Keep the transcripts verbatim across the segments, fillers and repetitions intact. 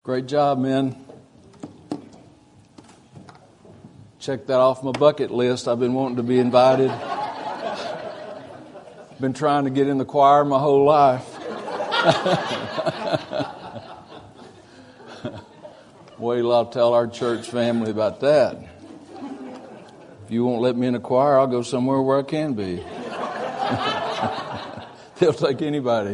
Great job, man. Check that off my bucket list. I've been wanting to be invited. Been trying to get in the choir my whole life. Wait till I'll tell our church family about that. If you won't let me in the choir, I'll go somewhere where I can be. They'll take anybody.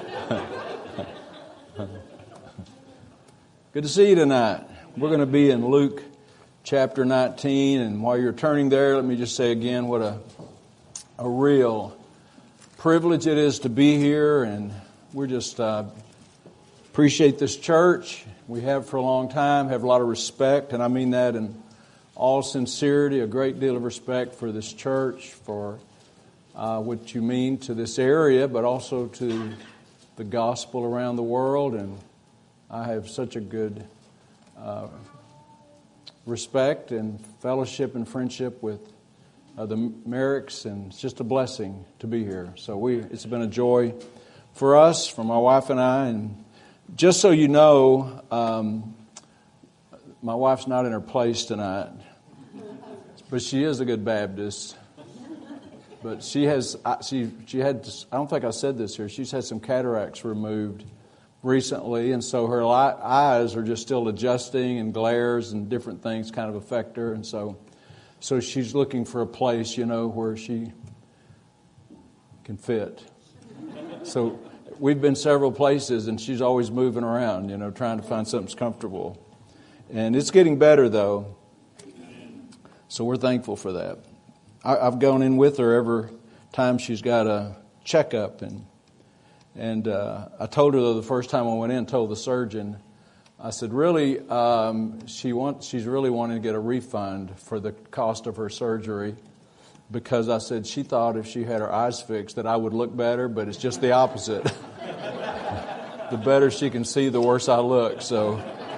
Good to see you tonight. We're going to be in Luke chapter nineteen, and while you're turning there, let me just say again what a a real privilege it is to be here, and we're just uh, appreciate this church. We have for a long time, have a lot of respect, and I mean that in all sincerity, a great deal of respect for this church, for uh, what you mean to this area, but also to the gospel around the world. And I have such a good uh, respect and fellowship and friendship with uh, the Merricks, and it's just a blessing to be here. So we, it's been a joy for us, for my wife and I. And just so you know, um, my wife's not in her place tonight, but she is a good Baptist. But she has, she she had, I don't think I said this here, she's had some cataracts removed recently, and so her eyes are just still adjusting, and glares and different things kind of affect her, and so so she's looking for a place, you know, where she can fit. So we've been several places, and she's always moving around, you know, trying to find something that's comfortable. And it's getting better, though, so we're thankful for that. I, I've gone in with her every time she's got a checkup, and And uh, I told her, though, the first time I went in, told the surgeon, I said, really, um, she wants, she's really wanting to get a refund for the cost of her surgery, because I said she thought if she had her eyes fixed that I would look better, but it's just the opposite. The better she can see, the worse I look. So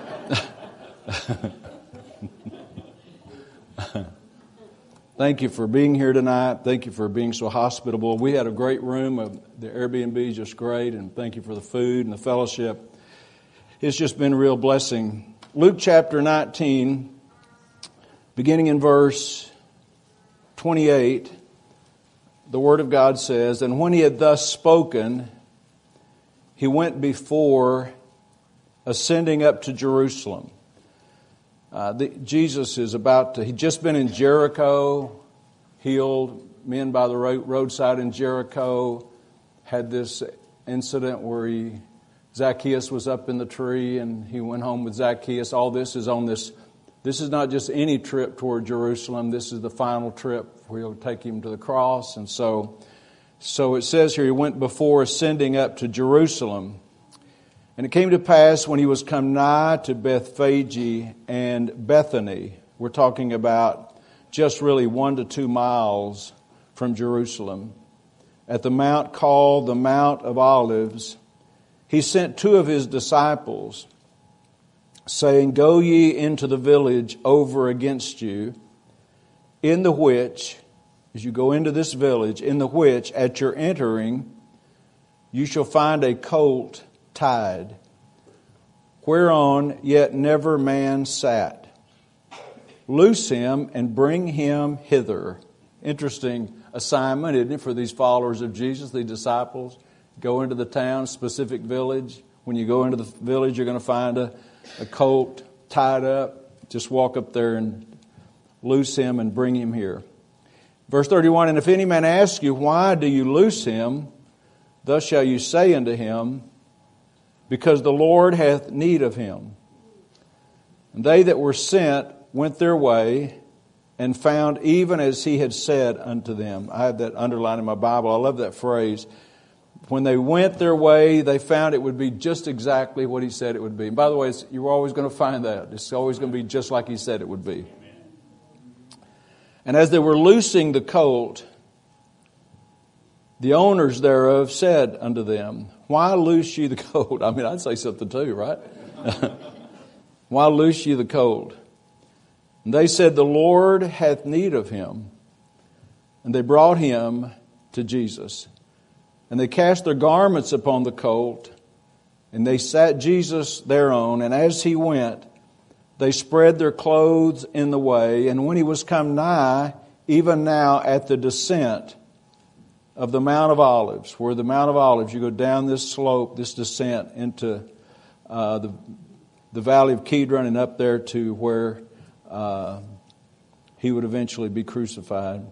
thank you for being here tonight. Thank you for being so hospitable. We had a great room. The Airbnb is just great, and thank you for the food and the fellowship. It's just been a real blessing. Luke chapter nineteen, beginning in verse twenty-eight, the Word of God says, "And when he had thus spoken, he went before, ascending up to Jerusalem." Uh, the, Jesus is about to, he'd just been in Jericho, healed men by the road, roadside in Jericho, had this incident where he, Zacchaeus was up in the tree and he went home with Zacchaeus. All this is on this, this is not just any trip toward Jerusalem, this is the final trip where he'll take him to the cross. And so, so it says here, he went before, ascending up to Jerusalem. And it came to pass when he was come nigh to Bethphage and Bethany, we're talking about just really one to two miles from Jerusalem, at the mount called the Mount of Olives, he sent two of his disciples, saying, Go ye into the village over against you, in the which, as you go into this village, in the which at your entering you shall find a colt tied, whereon yet never man sat. Loose him and bring him hither. Interesting assignment, isn't it, for these followers of Jesus, the disciples? Go into the town, specific village. When you go into the village, you're going to find a, a colt tied up. Just walk up there and loose him and bring him here. Verse thirty-one, And if any man ask you, Why do you loose him? Thus shall you say unto him, Because the Lord hath need of him. And they that were sent went their way, and found even as he had said unto them. I have that underlined in my Bible. I love that phrase. When they went their way, they found it would be just exactly what he said it would be. And by the way, you're always going to find that. It's always going to be just like he said it would be. And as they were loosing the colt, the owners thereof said unto them, Why loose ye the colt? I mean, I'd say something too, right? Why loose ye the colt? And they said, The Lord hath need of him. And they brought him to Jesus. And they cast their garments upon the colt, And they sat Jesus thereon, and as he went, they spread their clothes in the way. And when he was come nigh, even now at the descent of the Mount of Olives, where the Mount of Olives, you go down this slope, this descent into uh, the, the valley of Kidron and up there to where uh, he would eventually be crucified.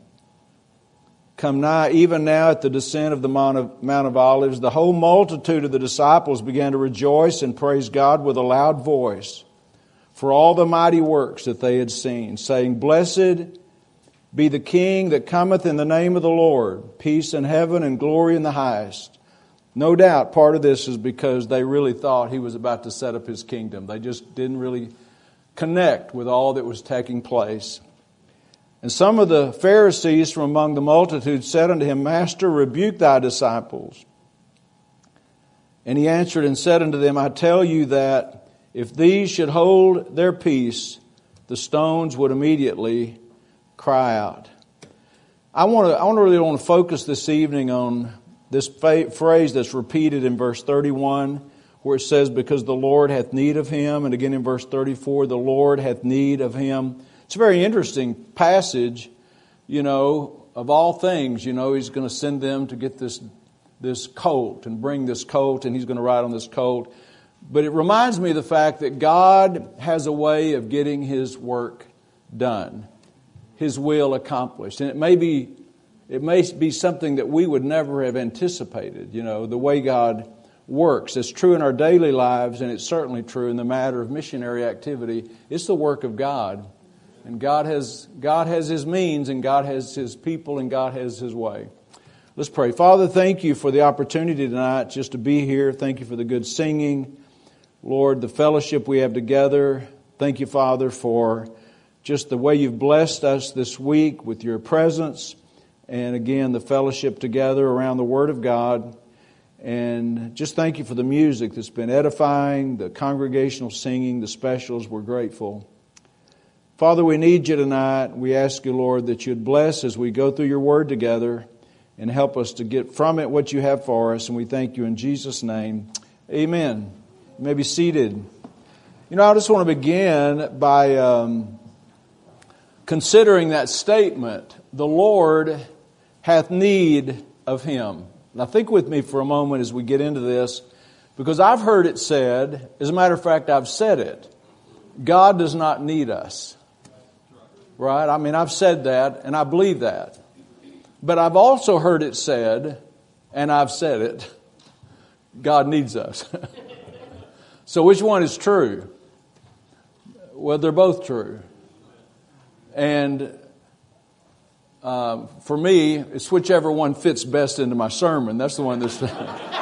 Come nigh, even now at the descent of the Mount of, Mount of Olives, the whole multitude of the disciples began to rejoice and praise God with a loud voice for all the mighty works that they had seen, saying, Blessed be the King that cometh in the name of the Lord, peace in heaven and glory in the highest. No doubt part of this is because they really thought he was about to set up his kingdom. They just didn't really connect with all that was taking place. And some of the Pharisees from among the multitude said unto him, Master, rebuke thy disciples. And he answered and said unto them, I tell you that if these should hold their peace, the stones would immediately cry out. I want to, I want to really want to focus this evening on this fa- phrase that's repeated in verse thirty-one, where it says, because the Lord hath need of him. And again in verse thirty-four, the Lord hath need of him. It's a very interesting passage, you know, of all things, you know, he's going to send them to get this, this colt and bring this colt, and he's going to ride on this colt. But it reminds me of the fact that God has a way of getting his work done, his will accomplished. And it may be, it may be something that we would never have anticipated, you know, the way God works. It's true in our daily lives, and it's certainly true in the matter of missionary activity. It's the work of God. And God has God has His means, and God has His people, and God has His way. Let's pray. Father, thank you for the opportunity tonight just to be here. Thank you for the good singing. Lord, the fellowship we have together. Thank you, Father, for just the way you've blessed us this week with your presence. And again, the fellowship together around the Word of God. And just thank you for the music that's been edifying, the congregational singing, the specials. We're grateful. Father, we need you tonight. We ask you, Lord, that you'd bless as we go through your word together and help us to get from it what you have for us. And we thank you in Jesus' name. Amen. You may be seated. You know, I just want to begin by um, considering that statement, the Lord hath need of him. Now think with me for a moment as we get into this, because I've heard it said, as a matter of fact, I've said it, God does not need us. Right? I mean, I've said that, and I believe that. But I've also heard it said, and I've said it, God needs us. So which one is true? Well, they're both true. And um, for me, it's whichever one fits best into my sermon. That's the one that's...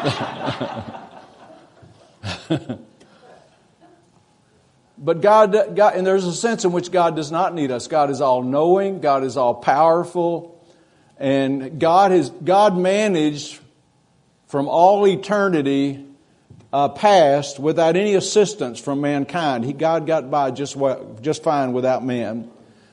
But God, God, and there's a sense in which God does not need us. God is all-knowing. God is all-powerful. And God has God managed from all eternity uh, past without any assistance from mankind. He, God got by just, just fine without man.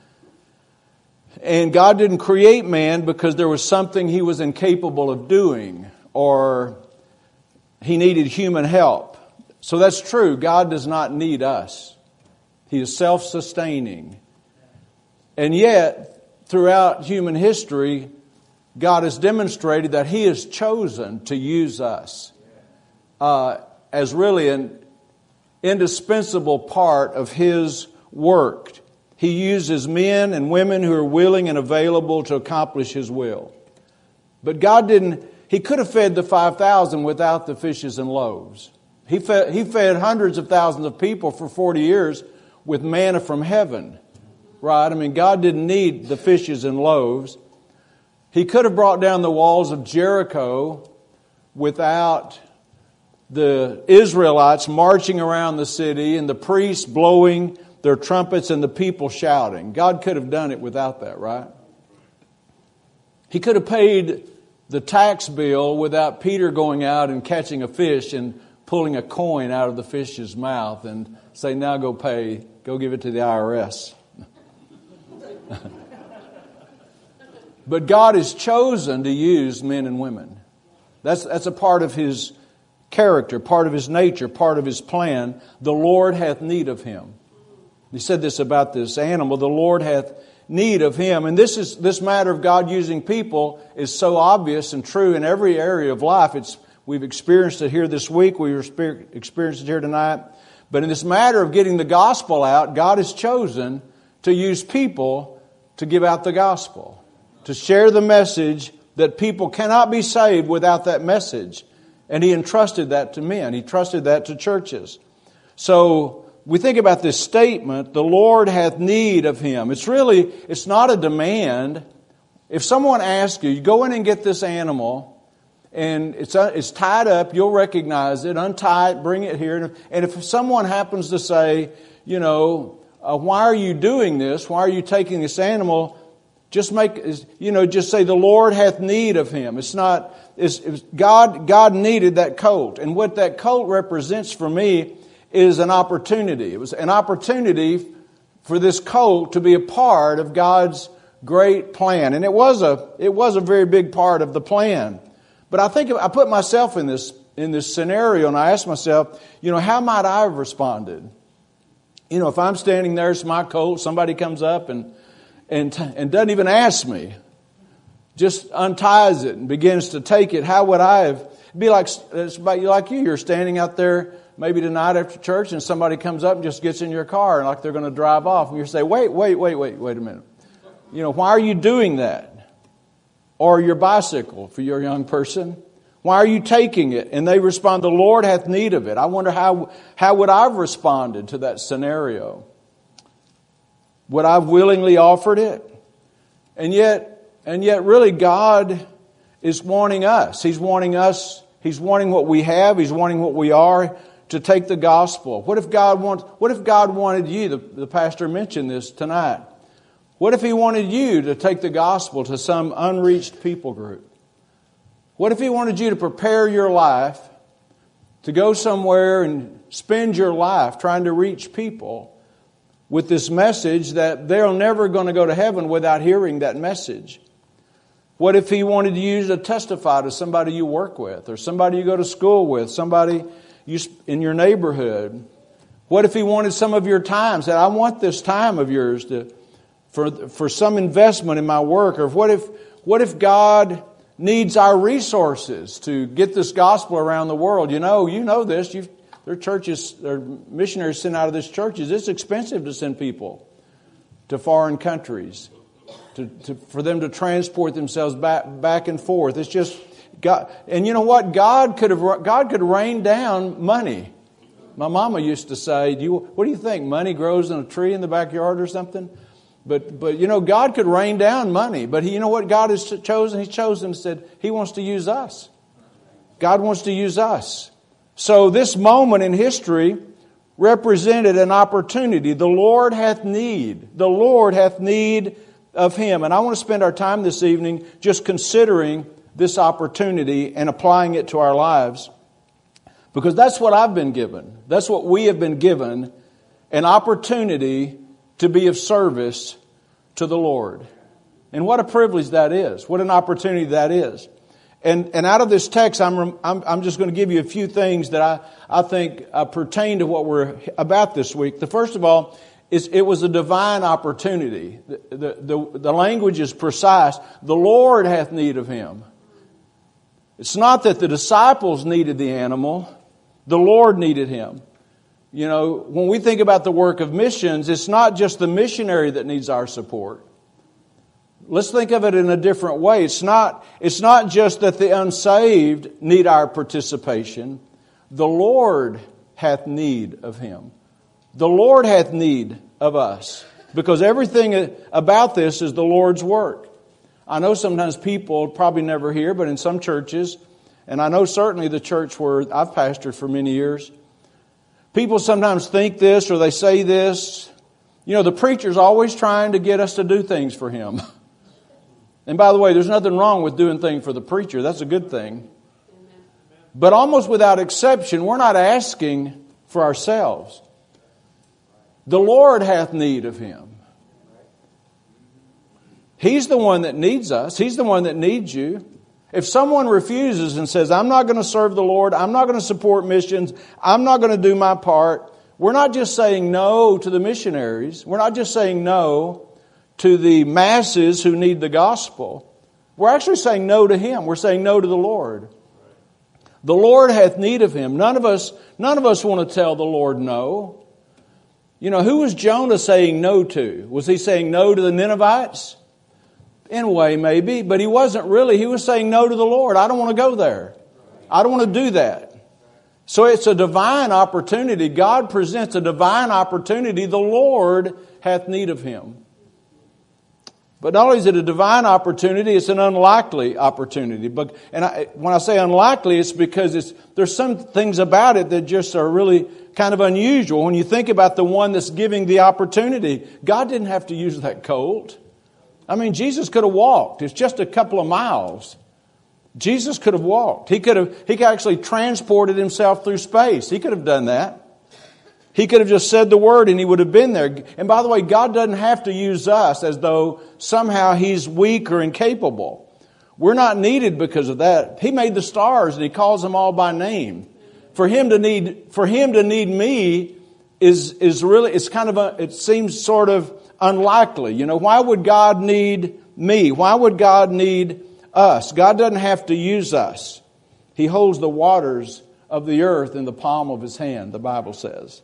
And God didn't create man because there was something he was incapable of doing or he needed human help. So that's true. God does not need us. He is self-sustaining. And yet, throughout human history, God has demonstrated that He has chosen to use us uh, as really an indispensable part of His work. He uses men and women who are willing and available to accomplish His will. But God didn't, He could have fed the five thousand without the fishes and loaves. He fed, he fed hundreds of thousands of people for forty years with manna from heaven. Right? I mean, God didn't need the fishes and loaves. He could have brought down the walls of Jericho without the Israelites marching around the city and the priests blowing their trumpets and the people shouting. God could have done it without that, right? He could have paid the tax bill without Peter going out and catching a fish and pulling a coin out of the fish's mouth and say, now go pay, go give it to the I R S. But God has chosen to use men and women. That's, that's a part of His character, part of His nature, part of His plan. The Lord hath need of him. He said this about this animal. The Lord hath need of him. And this is this matter of God using people is so obvious and true in every area of life. It's we've experienced it here this week. We experienced it here tonight. But in this matter of getting the gospel out, God has chosen to use people to give out the gospel, to share the message that people cannot be saved without that message. And He entrusted that to men. He trusted that to churches. So we think about this statement, the Lord hath need of him. It's really, it's not a demand. If someone asks you, you go in and get this animal, and it's it's tied up, you'll recognize it, untie it, bring it here. And if someone happens to say, you know, uh, why are you doing this? Why are you taking this animal? Just make, you know, just say the Lord hath need of him. It's not, it's, it's God, God needed that colt. And what that colt represents for me is an opportunity. It was an opportunity for this colt to be a part of God's great plan. And it was a, it was a very big part of the plan. But I think I put myself in this, in this scenario and I asked myself, you know, how might I have responded? You know, if I'm standing there, it's my colt, somebody comes up and And, and doesn't even ask me, just unties it and begins to take it. How would I have? It'd be like it's about you, like you. You're standing out there maybe tonight after church, and somebody comes up and just gets in your car, and like they're going to drive off, and you say, "Wait, wait, wait, wait, wait a minute. You know, why are you doing that?" Or your bicycle for your young person. Why are you taking it? And they respond, "The Lord hath need of it." I wonder how how would I have responded to that scenario? Would I have willingly offered it? And yet, and yet really God is wanting us. He's wanting us, He's wanting what we have, He's wanting what we are to take the gospel. What if God wants, what if God wanted you, the, the pastor mentioned this tonight. What if He wanted you to take the gospel to some unreached people group? What if He wanted you to prepare your life to go somewhere and spend your life trying to reach people with this message that they're never going to go to heaven without hearing that message? What if He wanted you to testify to somebody you work with or somebody you go to school with, somebody you in your neighborhood? What if He wanted some of your time? Said, I want this time of yours to for for some investment in my work. Or what if what if God needs our resources to get this gospel around the world? You know, you know this. You've There are churches, there are missionaries sent out of these churches. It's expensive to send people to foreign countries, to, to for them to transport themselves back back and forth. It's just God. And you know what? God could have God could rain down money. My mama used to say, "Do you what do you think? Money grows in a tree in the backyard or something?" But but you know, God could rain down money. But he, you know what God has chosen? He's chosen and said He wants to use us. God wants to use us. So this moment in history represented an opportunity. The Lord hath need. The Lord hath need of him. And I want to spend our time this evening just considering this opportunity and applying it to our lives. Because that's what I've been given. That's what we have been given. An opportunity to be of service to the Lord. And what a privilege that is. What an opportunity that is. And, and out of this text, I'm, I'm, I'm just going to give you a few things that I, I think uh, pertain to what we're about this week. The first of all is it was a divine opportunity. The, the, the, the language is precise. The Lord hath need of him. It's not that the disciples needed the animal. The Lord needed him. You know, when we think about the work of missions, it's not just the missionary that needs our support. Let's think of it in a different way. It's not, it's not just that the unsaved need our participation. The Lord hath need of him. The Lord hath need of us. Because everything about this is the Lord's work. I know sometimes people probably never hear, but in some churches, and I know certainly the church where I've pastored for many years, people sometimes think this or they say this. You know, the preacher's always trying to get us to do things for him. And by the way, there's nothing wrong with doing things for the preacher. That's a good thing. But almost without exception, we're not asking for ourselves. The Lord hath need of him. He's the one that needs us. He's the one that needs you. If someone refuses and says, I'm not going to serve the Lord, I'm not going to support missions, I'm not going to do my part, we're not just saying no to the missionaries. We're not just saying no to the masses who need the gospel. We're actually saying no to Him. We're saying no to the Lord. The Lord hath need of him. None of us, none of us want to tell the Lord no. You know, who was Jonah saying no to? Was he saying no to the Ninevites? In a way, maybe, but he wasn't really. He was saying no to the Lord. I don't want to go there. I don't want to do that. So it's a divine opportunity. God presents a divine opportunity. The Lord hath need of him. But not only is it a divine opportunity, it's an unlikely opportunity. But and I, when I say unlikely, it's because it's there's some things about it that just are really kind of unusual. When you think about the one that's giving the opportunity, God didn't have to use that colt. I mean, Jesus could have walked. It's just a couple of miles. Jesus could have walked. He could have, he could actually transported himself through space. He could have done that. He could have just said the word and he would have been there. And by the way, God doesn't have to use us as though somehow He's weak or incapable. We're not needed because of that. He made the stars and He calls them all by name. For Him to need, for Him to need me is, is really, it's kind of a, it seems sort of unlikely. You know, why would God need me? Why would God need us? God doesn't have to use us. He holds the waters of the earth in the palm of His hand, the Bible says.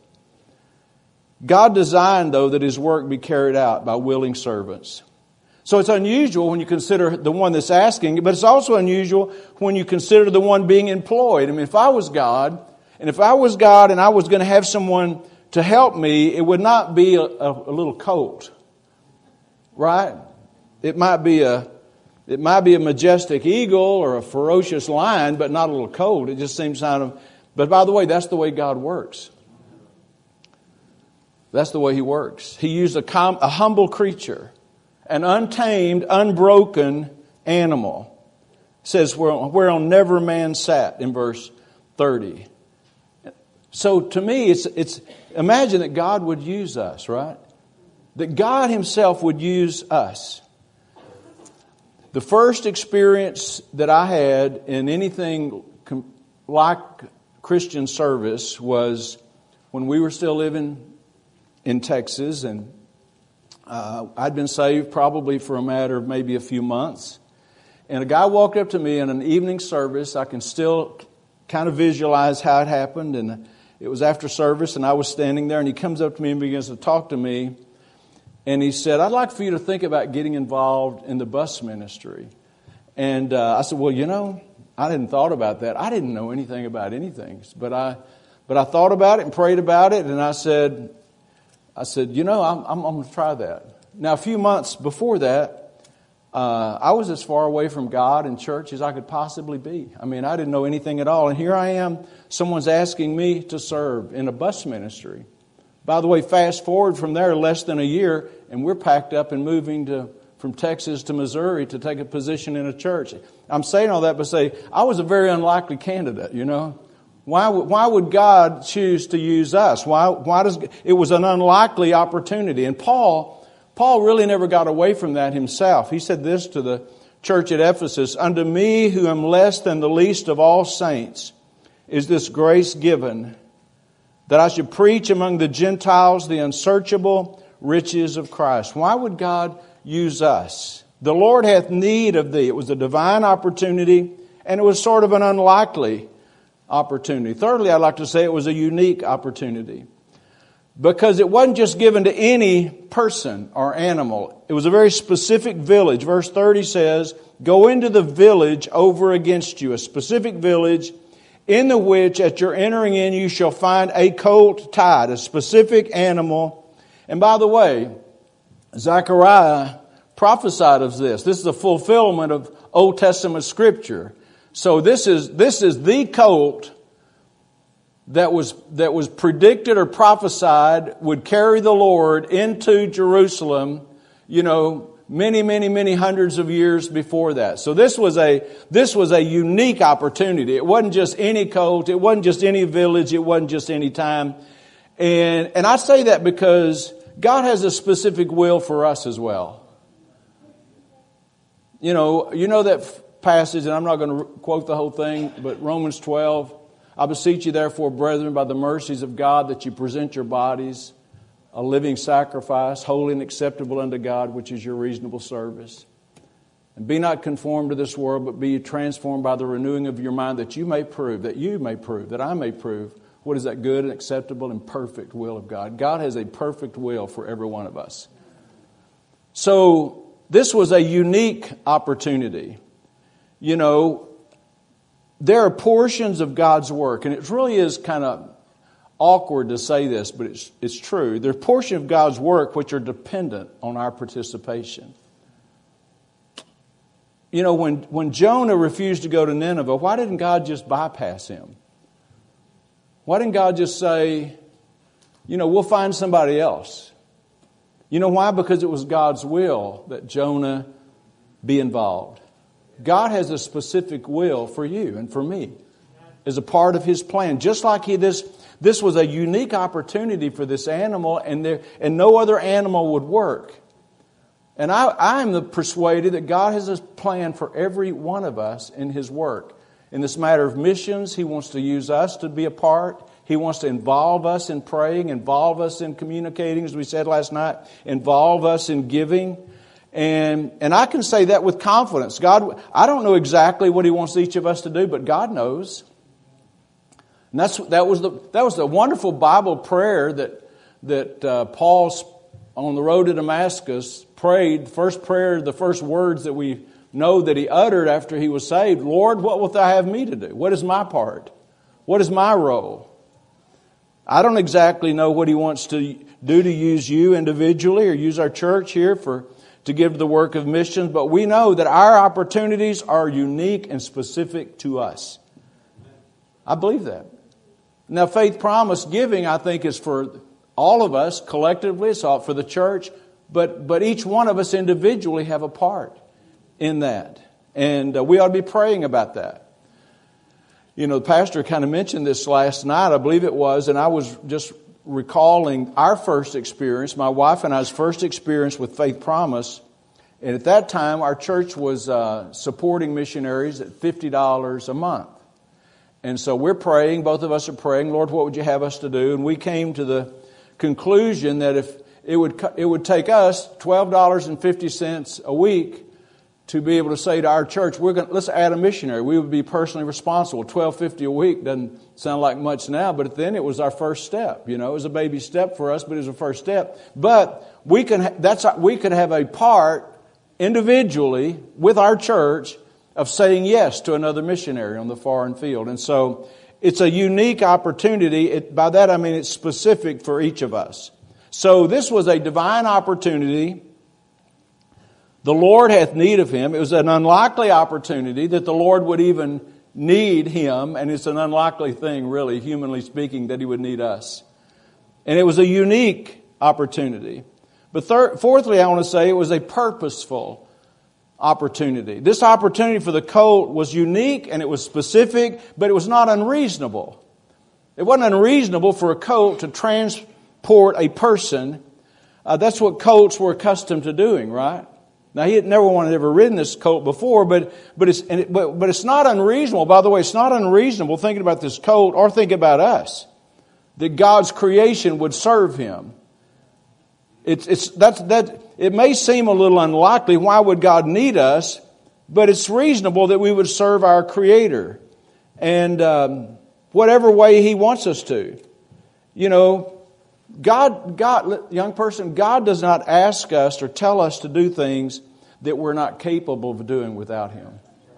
God designed, though, that His work be carried out by willing servants. So it's unusual when you consider the one that's asking, but it's also unusual when you consider the one being employed. I mean, if I was God, and if I was God and I was going to have someone to help me, it would not be a, a, a little colt, right? It might be a, it might be a majestic eagle or a ferocious lion, but not a little colt. It just seems kind of. But by the way, that's the way God works. That's the way He works. He used a, com, a humble creature, an untamed, unbroken animal. It says, whereon never man sat, in verse thirty. So to me, it's it's imagine that God would use us, right? That God Himself would use us. The first experience that I had in anything like Christian service was when we were still living in Texas, and uh, I'd been saved probably for a matter of maybe a few months. And a guy walked up to me in an evening service. I can still kind of visualize how it happened. And it was after service, and I was standing there, and he comes up to me and begins to talk to me. And he said, I'd like for you to think about getting involved in the bus ministry. And uh, I said, well, you know, I hadn't thought about that. I didn't know anything about anything. But I but I thought about it and prayed about it, and I said, I said, you know, I'm, I'm, I'm going to try that. Now, a few months before that, uh, I was as far away from God and church as I could possibly be. I mean, I didn't know anything at all. And here I am, someone's asking me to serve in a bus ministry. By the way, fast forward from there less than a year, and we're packed up and moving to from Texas to Missouri to take a position in a church. I'm saying all that to say I was a very unlikely candidate, you know. Why would, why would God choose to use us? Why, why does, it was an unlikely opportunity. And Paul, Paul really never got away from that himself. He said this to the church at Ephesus, unto me who am less than the least of all saints is this grace given, that I should preach among the Gentiles the unsearchable riches of Christ. Why would God use us? The Lord hath need of thee. It was a divine opportunity, and it was sort of an unlikely opportunity. Thirdly, I'd like to say it was a unique opportunity because it wasn't just given to any person or animal. It was a very specific village. Verse thirty says, go into the village over against you, a specific village in the which at your entering in you shall find a colt tied, a specific animal. And by the way, Zechariah prophesied of this. This is a fulfillment of Old Testament scripture. So this is this is the colt that was that was predicted or prophesied would carry the Lord into Jerusalem, you know, many, many, many hundreds of years before that. So this was a this was a unique opportunity. It wasn't just any colt, it wasn't just any village, it wasn't just any time. And and I say that because God has a specific will for us as well. You know, you know that passage, and I'm not going to quote the whole thing, but Romans twelve, I beseech you therefore, brethren, by the mercies of God, that you present your bodies a living sacrifice, holy and acceptable unto God, which is your reasonable service. And be not conformed to this world, but be transformed by the renewing of your mind, that you may prove, that you may prove, that I may prove, what is that good and acceptable and perfect will of God. God has a perfect will for every one of us. So this was a unique opportunity. You know, there are portions of God's work, and it really is kind of awkward to say this, but it's, it's true. There are portions of God's work which are dependent on our participation. You know, when, when Jonah refused to go to Nineveh, why didn't God just bypass him? Why didn't God just say, you know, we'll find somebody else? You know why? Because it was God's will that Jonah be involved. God has a specific will for you and for me as a part of His plan. Just like he this this was a unique opportunity for this animal, and there and no other animal would work. And I, I'm persuaded that God has a plan for every one of us in His work. In this matter of missions, He wants to use us to be a part. He wants to involve us in praying, involve us in communicating, as we said last night, involve us in giving. And and I can say that with confidence. God, I don't know exactly what He wants each of us to do, but God knows. And that's that was the that was the wonderful Bible prayer that that uh, Paul on the road to Damascus prayed. First prayer, the first words that we know that he uttered after he was saved. Lord, what wilt Thou have me to do? What is my part? What is my role? I don't exactly know what He wants to do to use you individually or use our church here for to give the work of missions, but we know that our opportunities are unique and specific to us. I believe that. Now, faith promise giving, I think, is for all of us collectively. It's all for the church, but but each one of us individually have a part in that, and uh, we ought to be praying about that. You know, the pastor kind of mentioned this last night, I believe it was, and I was just recalling our first experience, my wife and I's first experience with Faith Promise. And at that time, our church was uh, supporting missionaries at fifty dollars a month. And so we're praying, both of us are praying, Lord, what would you have us to do? And we came to the conclusion that if it would it would take us twelve dollars and fifty cents a week to be able to say to our church, we're going let's add a missionary. We would be personally responsible. twelve fifty a week doesn't sound like much now, but then it was our first step. You know, it was a baby step for us, but it was a first step. But we can that's we could have a part individually with our church of saying yes to another missionary on the foreign field. And so it's a unique opportunity. It, by that I mean it's specific for each of us. So this was a divine opportunity. The Lord hath need of him. It was an unlikely opportunity that the Lord would even need him. And it's an unlikely thing, really, humanly speaking, that He would need us. And it was a unique opportunity. But third, fourthly, I want to say it was a purposeful opportunity. This opportunity for the colt was unique and it was specific, but it was not unreasonable. It wasn't unreasonable for a colt to transport a person. Uh, that's what colts were accustomed to doing, right? Now, he had never one had ever ridden this colt before, but but it's and it, but, but it's not unreasonable. By the way, it's not unreasonable thinking about this colt or thinking about us, that God's creation would serve him. It's it's that's that. It may seem a little unlikely. Why would God need us? But it's reasonable that we would serve our Creator, and um, whatever way He wants us to. You know, God, God, young person, God does not ask us or tell us to do things that we're not capable of doing without Him.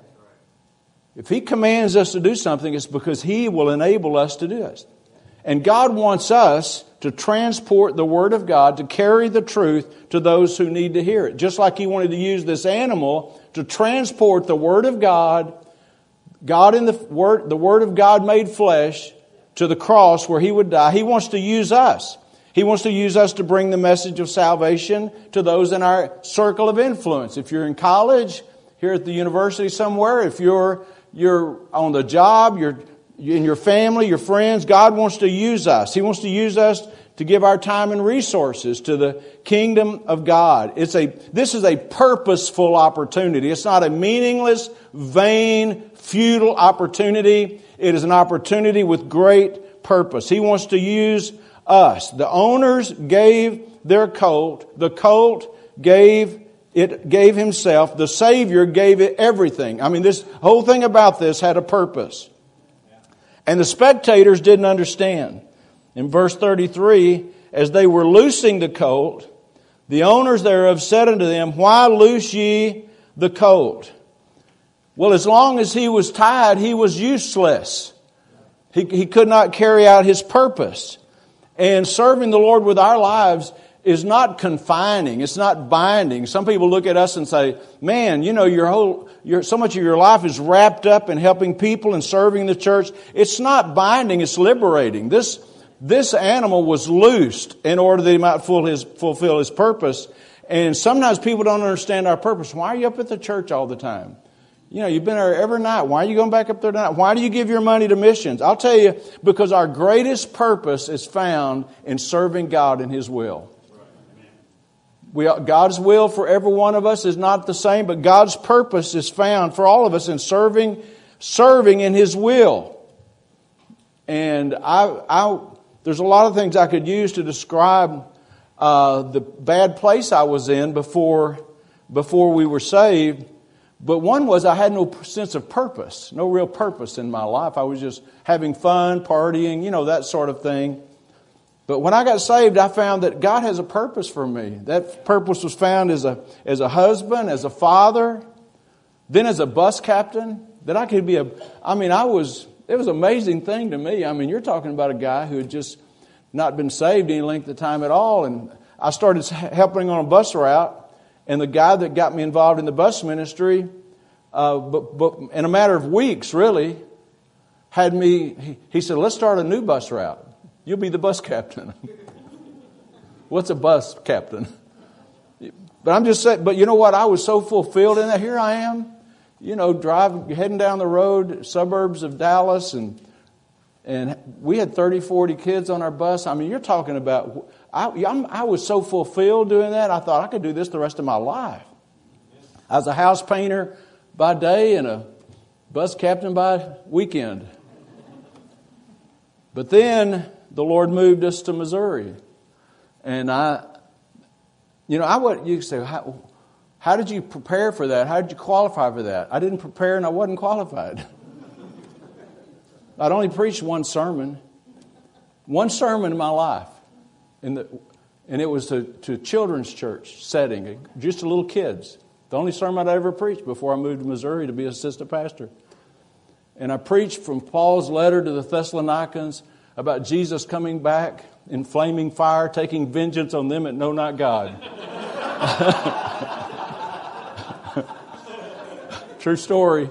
If He commands us to do something, it's because He will enable us to do it. And God wants us to transport the Word of God, to carry the truth to those who need to hear it. Just like He wanted to use this animal to transport the Word of God, God in the Word, the Word of God made flesh, to the cross where He would die. He wants to use us. He wants to use us to bring the message of salvation to those in our circle of influence. If you're in college, here at the university somewhere, if you're you're on the job, you're in your family, your friends, God wants to use us. He wants to use us to give our time and resources to the kingdom of God. It's a, this is a purposeful opportunity. It's not a meaningless, vain, futile opportunity. It is an opportunity with great purpose. He wants to use us. The owners gave their colt. The colt gave it gave himself. The Savior gave it everything. I mean, this whole thing about this had a purpose. And the spectators didn't understand. In verse thirty-three, as they were loosing the colt, the owners thereof said unto them, Why loose ye the colt? Well, as long as he was tied, he was useless. He, he could not carry out his purpose. And serving the Lord with our lives is not confining. It's not binding. Some people look at us and say, man, you know, your whole, your, so much of your life is wrapped up in helping people and serving the church. It's not binding. It's liberating. This, this animal was loosed in order that he might fulfill his, fulfill his purpose. And sometimes people don't understand our purpose. Why are you up at the church all the time? You know, you've been there every night. Why are you going back up there tonight? Why do you give your money to missions? I'll tell you, because our greatest purpose is found in serving God and His will. We, God's will for every one of us is not the same, but God's purpose is found for all of us in serving, serving in His will. And I, I, there's a lot of things I could use to describe uh, the bad place I was in before, before we were saved. But one was I had no sense of purpose, no real purpose in my life. I was just having fun, partying, you know, that sort of thing. But when I got saved, I found that God has a purpose for me. That purpose was found as a as a husband, as a father, then as a bus captain. That I could be a, I mean, I was, it was an amazing thing to me. I mean, you're talking about a guy who had just not been saved any length of time at all. And I started helping on a bus route. And the guy that got me involved in the bus ministry, uh, but, but in a matter of weeks, really, had me, he, he said, let's start a new bus route. You'll be the bus captain. What's a bus captain? But I'm just saying, but you know what? I was so fulfilled in that. Here I am, you know, driving, heading down the road, suburbs of Dallas, and and we had thirty, forty kids on our bus. I mean, you're talking about, I, I'm, I was so fulfilled doing that, I thought I could do this the rest of my life. I was a house painter by day and a bus captain by weekend. But then the Lord moved us to Missouri. And I, you know, I would, you say, how, how did you prepare for that? How did you qualify for that? I didn't prepare and I wasn't qualified. I'd only preached one sermon. One sermon in my life. In the, and it was to, to a children's church setting, just to little kids. The only sermon I'd ever preached before I moved to Missouri to be assistant pastor. And I preached from Paul's letter to the Thessalonians about Jesus coming back in flaming fire, taking vengeance on them that know not God. True story.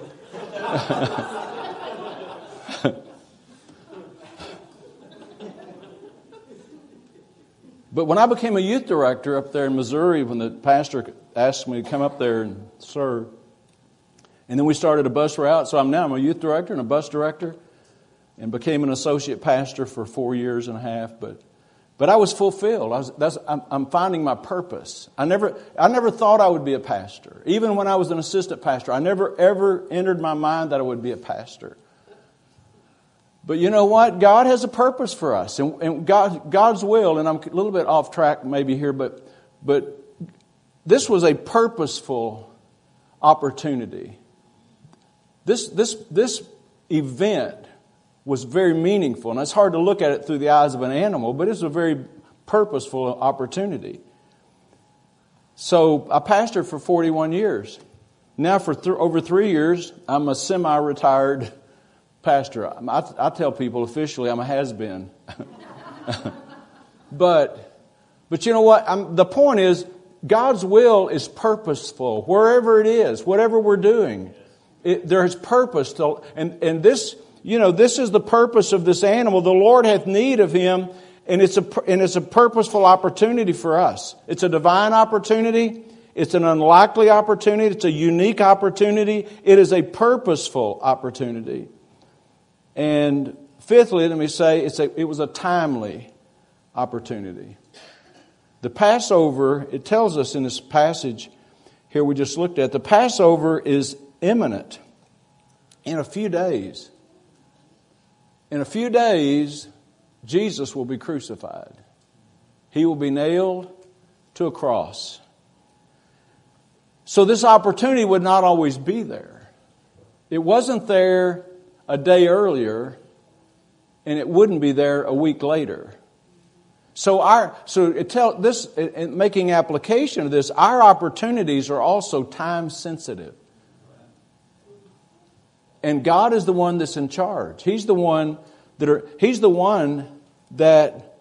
But when I became a youth director up there in Missouri, when the pastor asked me to come up there and serve, and then we started a bus route, so I'm now I'm a youth director and a bus director, and became an associate pastor for four years and a half. But, but I was fulfilled. I was, that's, I'm, I'm finding my purpose. I never, I never thought I would be a pastor. Even when I was an assistant pastor, I never ever entered my mind that I would be a pastor. But you know what? God has a purpose for us, and, and God, God's will. And I'm a little bit off track maybe here, but but this was a purposeful opportunity. This this this event was very meaningful, and it's hard to look at it through the eyes of an animal, but it's a very purposeful opportunity. So I pastored for forty-one years. Now for th- over three years, I'm a semi-retired pastor. I, I tell people officially I'm a has-been. but, but you know what? I'm, the point is, God's will is purposeful. Wherever it is, whatever we're doing, it, there's purpose. To, and, and this, you know, this is the purpose of this animal. The Lord hath need of him, and it's a, and it's a purposeful opportunity for us. It's a divine opportunity. It's an unlikely opportunity. It's a unique opportunity. It is a purposeful opportunity. And fifthly, let me say, it's a, it was a timely opportunity. The Passover, it tells us in this passage here we just looked at, the Passover is imminent in a few days. In a few days, Jesus will be crucified. He will be nailed to a cross. So this opportunity would not always be there. It wasn't there a day earlier, and it wouldn't be there a week later. So our so it tell this in making application of this, our opportunities are also time sensitive. And God is the one that's in charge. He's the one that are He's the one that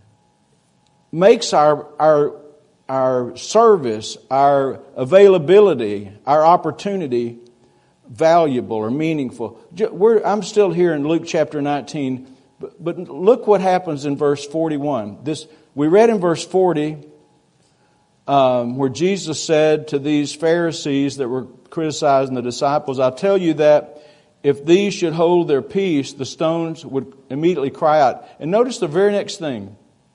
makes our our our service, our availability, our opportunity valuable or meaningful. We're, I'm still here in Luke chapter nineteen. But, but look what happens in verse forty-one. This we read in verse forty, um, where Jesus said to these Pharisees that were criticizing the disciples, "I tell you that if these should hold their peace, the stones would immediately cry out." And notice the very next thing.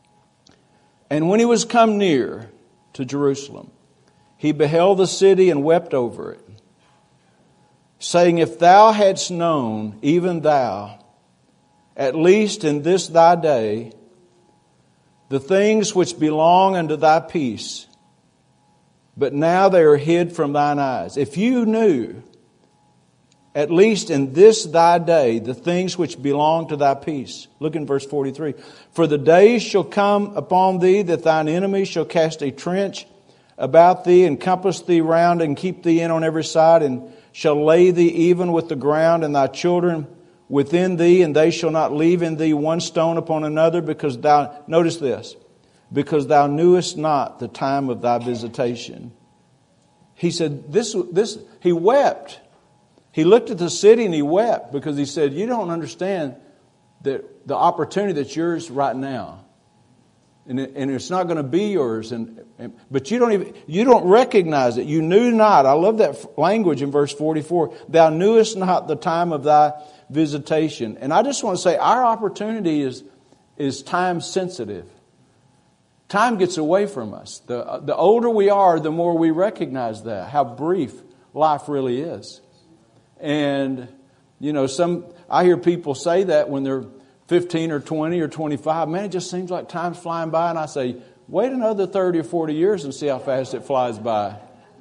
"And when he was come near to Jerusalem, he beheld the city and wept over it, saying, If thou hadst known, even thou, at least in this thy day, the things which belong unto thy peace, but now they are hid from thine eyes. If you knew, at least in this thy day, the things which belong to thy peace." Look in verse forty-three. "For the days shall come upon thee that thine enemies shall cast a trench about thee, and compass thee round, and keep thee in on every side, and shall lay thee even with the ground, and thy children within thee, and they shall not leave in thee one stone upon another, because thou," notice this, "because thou knewest not the time of thy visitation." He said, this, this, he wept. He looked at the city and he wept because he said, you don't understand that the opportunity that's yours right now. And, it, and it's not going to be yours. And, and but you don't even, you don't recognize it. You knew not. I love that language in verse forty-four. "Thou knewest not the time of thy visitation." And I just want to say our opportunity is, is time sensitive. Time gets away from us. The, the older we are, the more we recognize that, how brief life really is. And, you know, some I hear people say that when they're fifteen or twenty or twenty-five. Man, it just seems like time's flying by. And I say, wait another thirty or forty years and see how fast it flies by.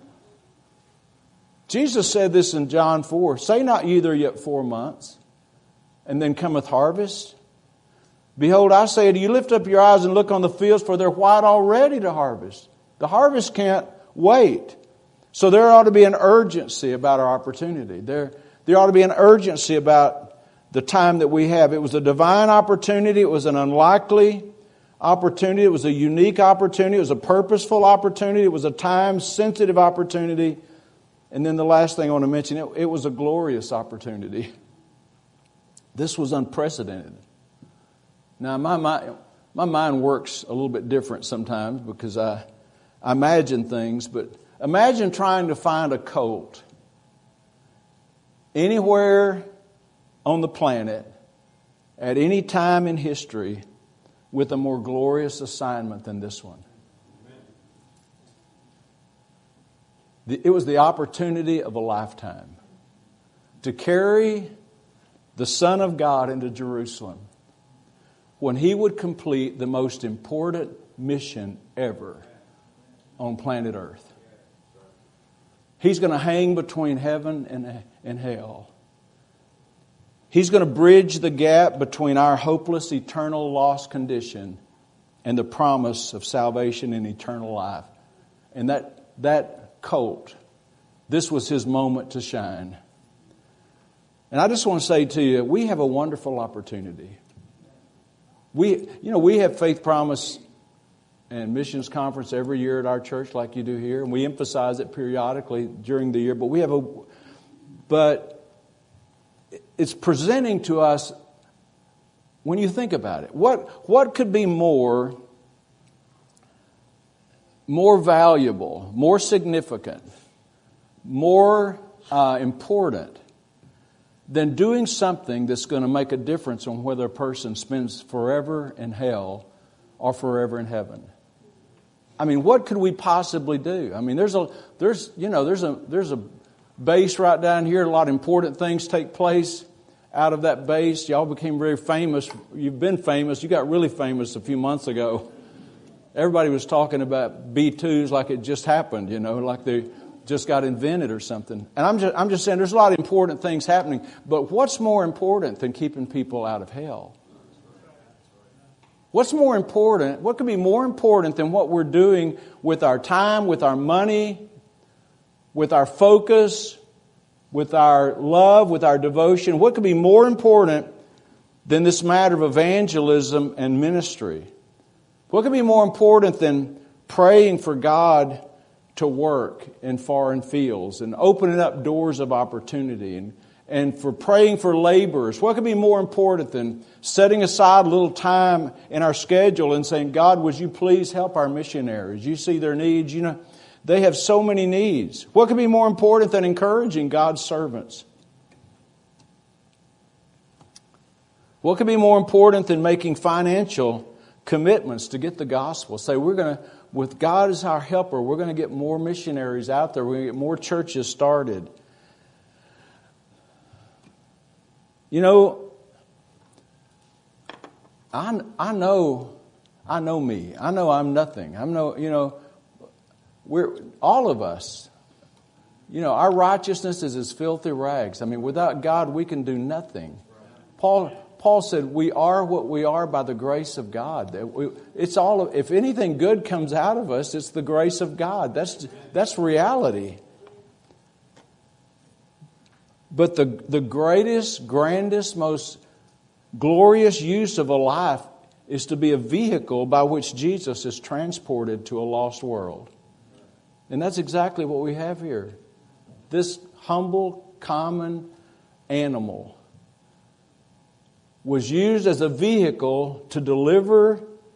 Jesus said this in John four. "Say not ye there yet four months, and then cometh harvest? Behold, I say to you, lift up your eyes and look on the fields, for they're white already to harvest." The harvest can't wait. So there ought to be an urgency about our opportunity. There, there ought to be an urgency about the time that we have. It was a divine opportunity. It was an unlikely opportunity. It was a unique opportunity. It was a purposeful opportunity. It was a time-sensitive opportunity. And then the last thing I want to mention, it, it was a glorious opportunity. This was unprecedented. Now, my mind, my mind works a little bit different sometimes because I, I imagine things, but imagine trying to find a colt anywhere on the planet at any time in history with a more glorious assignment than this one. It was the opportunity of a lifetime to carry the Son of God into Jerusalem when He would complete the most important mission ever on planet Earth. He's going to hang between heaven and, and hell. He's going to bridge the gap between our hopeless, eternal, lost condition and the promise of salvation and eternal life. And that, that colt, this was His moment to shine. And I just want to say to you, we have a wonderful opportunity. We, you know, we have Faith Promise and Missions Conference every year at our church like you do here. And we emphasize it periodically during the year. But we have a, but it's presenting to us, when you think about it, what, what could be more, more valuable, more significant, more uh, important than doing something that's going to make a difference on whether a person spends forever in hell or forever in heaven. I mean, what could we possibly do? I mean, there's a there's you know there's a there's a base right down here. A lot of important things take place out of that base. Y'all became very famous. You've been famous. You got really famous a few months ago. Everybody was talking about B twos like it just happened, you know, like they just got invented or something. And I'm just I'm just saying there's a lot of important things happening. But what's more important than keeping people out of hell? What's more important? What could be more important than what we're doing with our time, with our money, with our focus, with our love, with our devotion? What could be more important than this matter of evangelism and ministry? What could be more important than praying for God to work in foreign fields and opening up doors of opportunity and, and for praying for laborers? What could be more important than setting aside a little time in our schedule and saying, God, would you please help our missionaries? You see their needs. You know, they have so many needs. What could be more important than encouraging God's servants? What could be more important than making financial commitments to get the gospel? Say, we're going to, with God as our helper, we're going to get more missionaries out there. We're going to get more churches started. You know, I, I know, I know me. I know I'm nothing. I'm no, you know, we're all of us. You know, our righteousness is as filthy rags. I mean, without God, we can do nothing. Paul. Paul said, we are what we are by the grace of God. It's all, if anything good comes out of us, it's the grace of God. That's, that's reality. But the, the greatest, grandest, most glorious use of a life is to be a vehicle by which Jesus is transported to a lost world. And that's exactly what we have here. This humble, common animal was used as a vehicle to deliver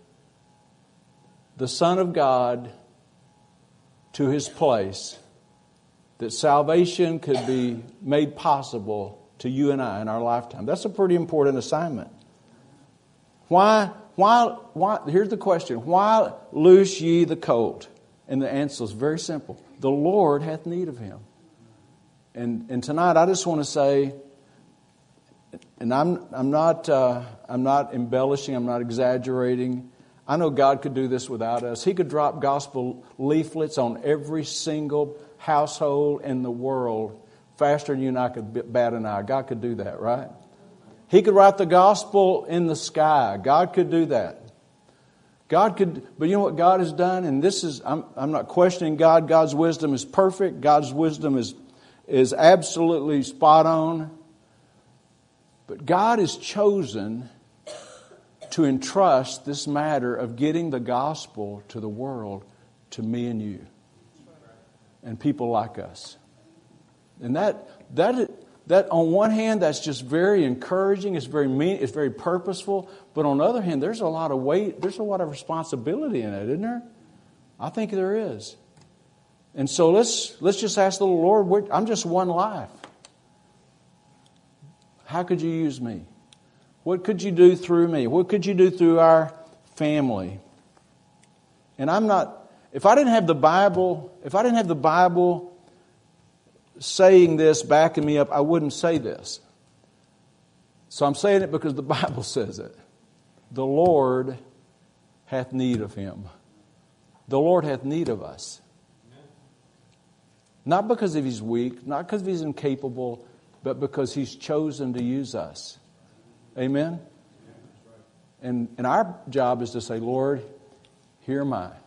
the Son of God to His place, that salvation could be made possible to you and I in our lifetime. That's a pretty important assignment. Why, why, why? Here's the question. Why loose ye the colt? And the answer is very simple. The Lord hath need of him. And, and tonight I just want to say, and I'm I'm not uh, I'm not embellishing. I'm not exaggerating. I know God could do this without us. He could drop gospel leaflets on every single household in the world faster than you and I could bat an eye. God could do that, right? He could write the gospel in the sky. God could do that. God could, but you know what God has done? And this is, I'm I'm not questioning God. God's wisdom is perfect. God's wisdom is is absolutely spot on. But God has chosen to entrust this matter of getting the gospel to the world to me and you and people like us. And that that that on one hand, that's just very encouraging. It's very mean. It's very purposeful. But on the other hand, there's a lot of weight. There's a lot of responsibility in it, isn't there? I think there is. And so let's let's just ask the Lord. I'm just one life. How could you use me? What could you do through me? What could you do through our family? And I'm not, if I didn't have the Bible, if I didn't have the Bible saying this, backing me up, I wouldn't say this. So I'm saying it because the Bible says it. The Lord hath need of him. The Lord hath need of us. Not because of he's weak, not because he's incapable, but because he's chosen to use us. Amen? And, and our job is to say, Lord, here am I.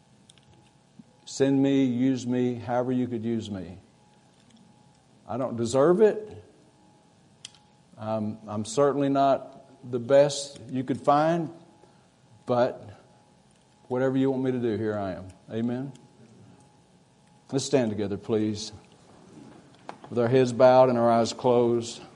Send me, use me, however you could use me. I don't deserve it. Um, I'm certainly not the best you could find, but whatever you want me to do, here I am. Amen? Let's stand together, please, with our heads bowed and our eyes closed.